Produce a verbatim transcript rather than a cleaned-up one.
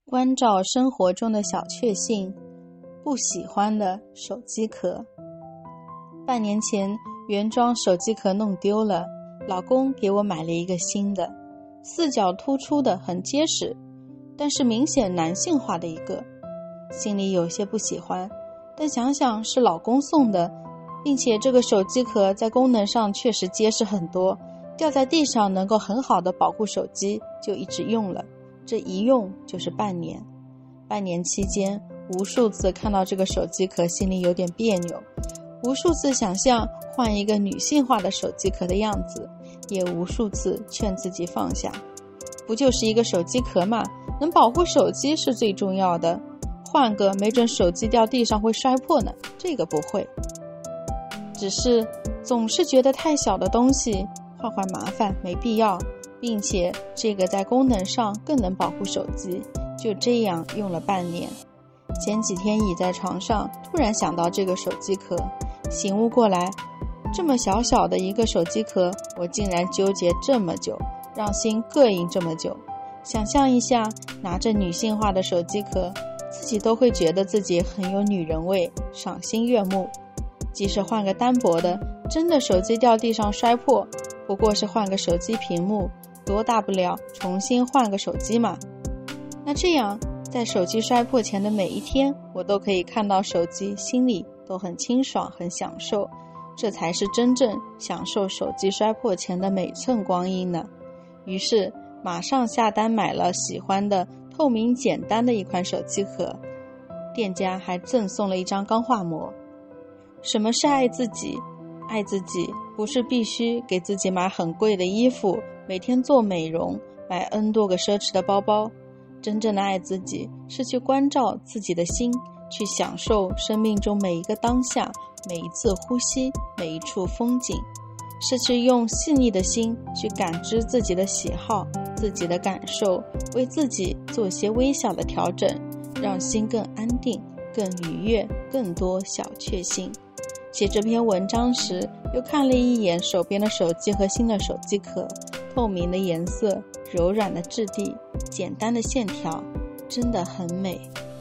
关照生活中的小确幸，不喜欢的手机壳。半年前，原装手机壳弄丢了，老公给我买了一个新的，四角突出的，很结实，但是明显男性化的一个，心里有些不喜欢，但想想是老公送的，并且这个手机壳在功能上确实结实很多，掉在地上能够很好的保护手机，就一直用了。这一用就是半年，半年期间，无数次看到这个手机壳，心里有点别扭，无数次想象换一个女性化的手机壳的样子，也无数次劝自己放下。不就是一个手机壳嘛，能保护手机是最重要的，换个没准手机掉地上会摔破呢，这个不会。只是总是觉得太小的东西换换麻烦，没必要，并且这个在功能上更能保护手机，就这样用了半年。前几天倚在床上，突然想到这个手机壳，醒悟过来，这么小小的一个手机壳，我竟然纠结这么久，让心膈应这么久。想象一下，拿着女性化的手机壳，自己都会觉得自己很有女人味，赏心悦目。即使换个单薄的，真的手机掉地上摔破，不过是换个手机屏幕，多大不了，重新换个手机嘛。那这样，在手机摔破前的每一天，我都可以看到手机，心里都很清爽，很享受。这才是真正享受手机摔破前的每寸光阴呢。于是，马上下单买了喜欢的透明简单的一款手机壳，店家还赠送了一张钢化膜。什么是爱自己？爱自己不是必须给自己买很贵的衣服，每天做美容，买 N 多个奢侈的包包。真正的爱自己是去关照自己的心，去享受生命中每一个当下，每一次呼吸，每一处风景，是去用细腻的心去感知自己的喜好，自己的感受，为自己做些微小的调整，让心更安定，更愉悦，更多小确幸。写这篇文章时，又看了一眼手边的手机和新的手机壳，透明的颜色，柔软的质地，简单的线条，真的很美。